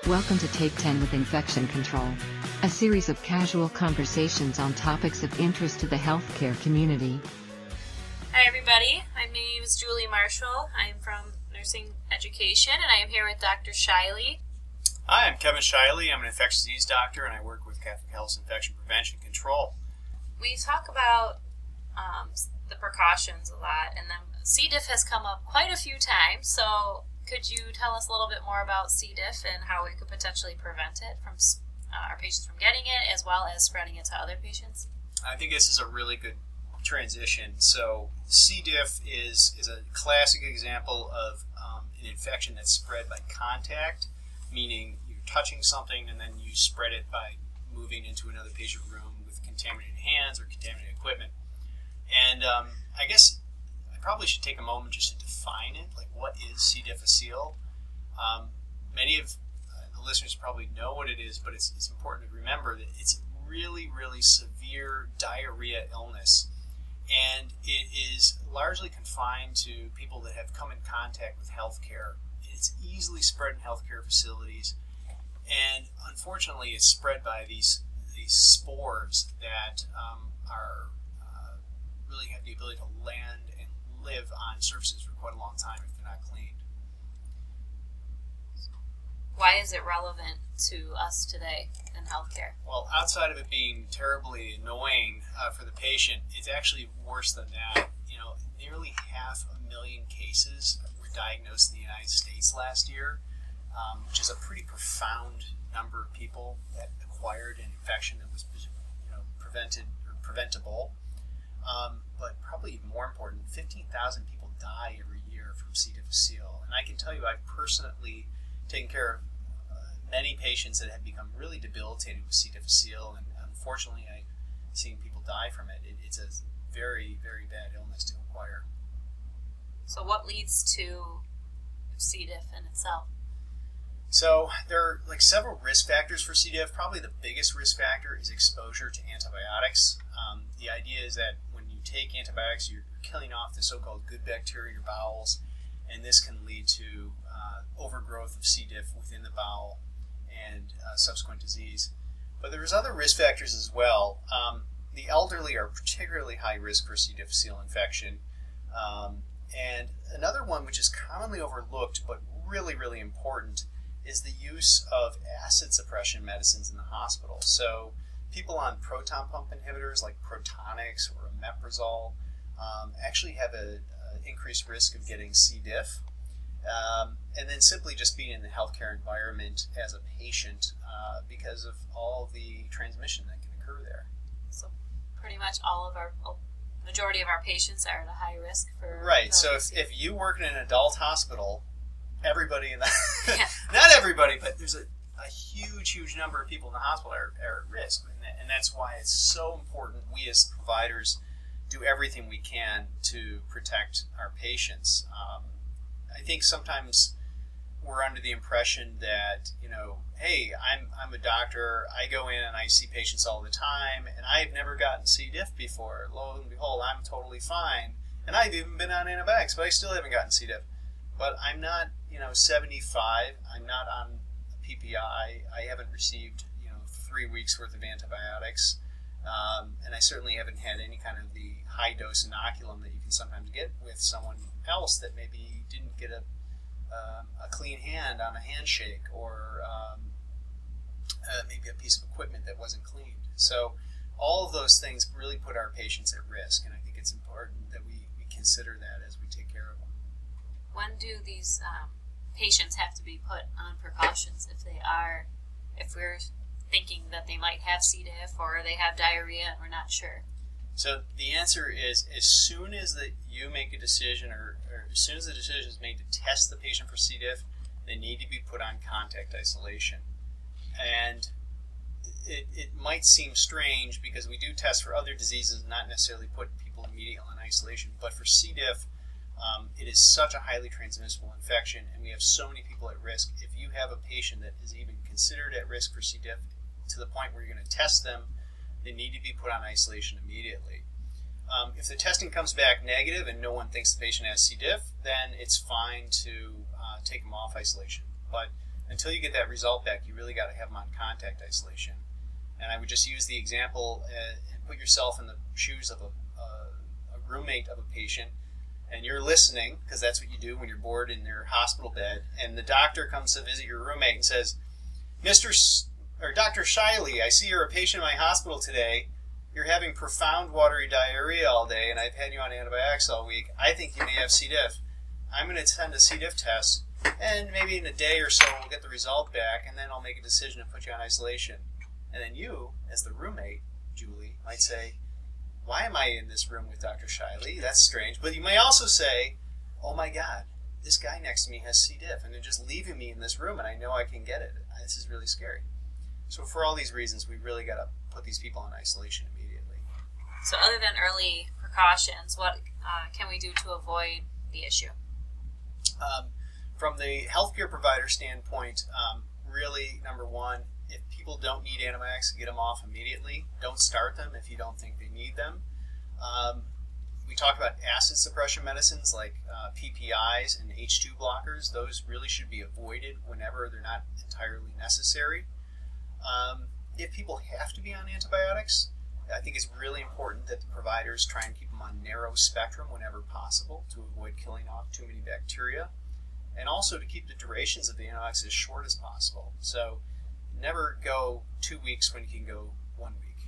Welcome to Take 10 with Infection Control, a series of casual conversations on topics of interest to the healthcare community. Hi everybody, my name is Julie Marshall. I am from Nursing Education and I am here with Dr. Shiley. Hi, I'm Kevin Shiley. I'm an infectious disease doctor and I work with Catholic Health's Infection Prevention Control. We talk about the precautions a lot, and then C. diff has come up quite a few times, so could you tell us a little bit more about C. diff and how we could potentially prevent it from our patients from getting it, as well as spreading it to other patients? I think this is a really good transition. So C. diff is a classic example of an infection that's spread by contact, meaning you're touching something and then you spread it by moving into another patient room with contaminated hands or contaminated equipment. And I guess I probably should take a moment just to define it, like what is C. difficile? Many of the listeners probably know what it is, but it's important to remember that it's a really, really severe diarrhea illness. And it is largely confined to people that have come in contact with healthcare. It's easily spread in healthcare facilities. And unfortunately, it's spread by these spores that are really have the ability to land and live on surfaces for quite a long time if they're not cleaned. Why is it relevant to us today in healthcare? Well, outside of it being terribly annoying for the patient, it's actually worse than that. Nearly 500,000 cases were diagnosed in the United States last year, which is a pretty profound number of people that acquired an infection that was prevented or preventable. But probably even more important, 15,000 people die every year from C. difficile. And I can tell you I've personally taken care of many patients that have become really debilitated with C. difficile, and unfortunately I've seen people die from it. It's a very, very bad illness to acquire. So what leads to C. diff in itself? So there are several risk factors for C. diff. Probably the biggest risk factor is exposure to antibiotics. The idea is that when you take antibiotics, you're killing off the so-called good bacteria in your bowels, and this can lead to overgrowth of C. diff within the bowel and subsequent disease. But there's other risk factors as well. The elderly are particularly high risk for C. difficile infection. And another one which is commonly overlooked but really, really important is the use of acid suppression medicines in the hospital. So people on proton pump inhibitors like Protonix or omeprazole actually have an increased risk of getting C. diff. And then simply just being in the healthcare environment as a patient because of all the transmission that can occur there. So pretty much majority of our patients are at a high risk for... Right, so if you work in an adult hospital, everybody in the... Yeah. Not everybody, but there's a huge number of people in the hospital are at risk. And that's why it's so important we as providers do everything we can to protect our patients. I think sometimes we're under the impression that, hey, I'm a doctor, I go in and I see patients all the time, and I've never gotten C. diff before. Lo and behold, I'm totally fine. And I've even been on antibiotics, but I still haven't gotten C. diff. But I'm not, 75, I'm not on PPI, I haven't received, 3 weeks worth of antibiotics, and I certainly haven't had any kind of the high dose inoculum that you can sometimes get with someone else that maybe didn't get a clean hand on a handshake, or maybe a piece of equipment that wasn't cleaned. So all of those things really put our patients at risk, and I think it's important that we consider that as we take care of them. When do these patients have to be put on precautions if we're thinking that they might have C. diff or they have diarrhea and we're not sure? So the answer is, as soon as you make a decision, or as soon as the decision is made to test the patient for C. diff, they need to be put on contact isolation. And it might seem strange because we do test for other diseases, not necessarily put people immediately on isolation. But for C. diff, it is such a highly transmissible infection, and we have so many people at risk. If you have a patient that is even considered at risk for C. diff to the point where you're going to test them, they need to be put on isolation immediately. If the testing comes back negative and no one thinks the patient has C. diff, then it's fine to take them off isolation. But until you get that result back, you really got to have them on contact isolation. And I would just use the example and put yourself in the shoes of a roommate of a patient, and you're listening, because that's what you do when you're bored in your hospital bed, and the doctor comes to visit your roommate and says, Dr. Shiley, I see you're a patient in my hospital today. You're having profound watery diarrhea all day, and I've had you on antibiotics all week. I think you may have C. diff. I'm going to send a C. diff test, and maybe in a day or so we'll get the result back, and then I'll make a decision to put you on isolation. And then you, as the roommate, Julie, might say, why am I in this room with Dr. Shiley? That's strange. But you may also say, oh my God, this guy next to me has C. diff, and they're just leaving me in this room, and I know I can get it. This is really scary. So for all these reasons, we really got to put these people on isolation immediately. So other than early precautions, what can we do to avoid the issue? From the healthcare provider standpoint, really, number one, if people don't need antibiotics, get them off immediately. Don't start them if you don't think they need them. We talk about acid suppression medicines like PPIs and H2 blockers. Those really should be avoided whenever they're not entirely necessary. If people have to be on antibiotics, I think it's really important that the providers try and keep them on narrow spectrum whenever possible to avoid killing off too many bacteria, and also to keep the durations of the antibiotics as short as possible. So never go 2 weeks when you can go 1 week.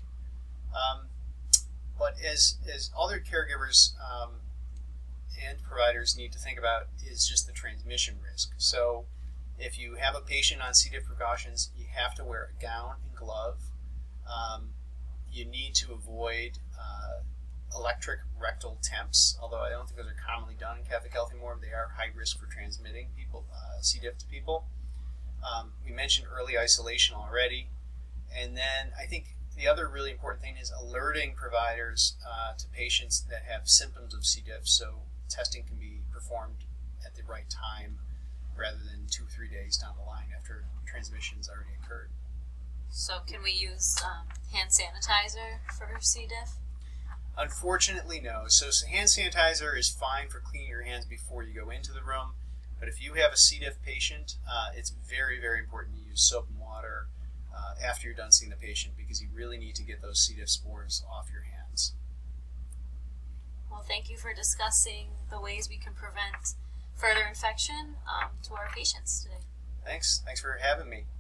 But as other caregivers and providers need to think about is just the transmission risk. So if you have a patient on C. diff precautions, you have to wear a gown and glove. You need to avoid electric rectal temps, although I don't think those are commonly done in Catholic Health anymore. They are high risk for transmitting people C. diff to people. We mentioned early isolation already. And then I think the other really important thing is alerting providers to patients that have symptoms of C. diff, so testing can be performed at the right time rather than 2 or 3 days down the line after transmission's already occurred. So can we use hand sanitizer for C. diff? Unfortunately, no. So hand sanitizer is fine for cleaning your hands before you go into the room, but if you have a C. diff patient, it's very, very important to use soap and water after you're done seeing the patient, because you really need to get those C. diff spores off your hands. Well, thank you for discussing the ways we can prevent further infection to our patients today. Thanks for having me.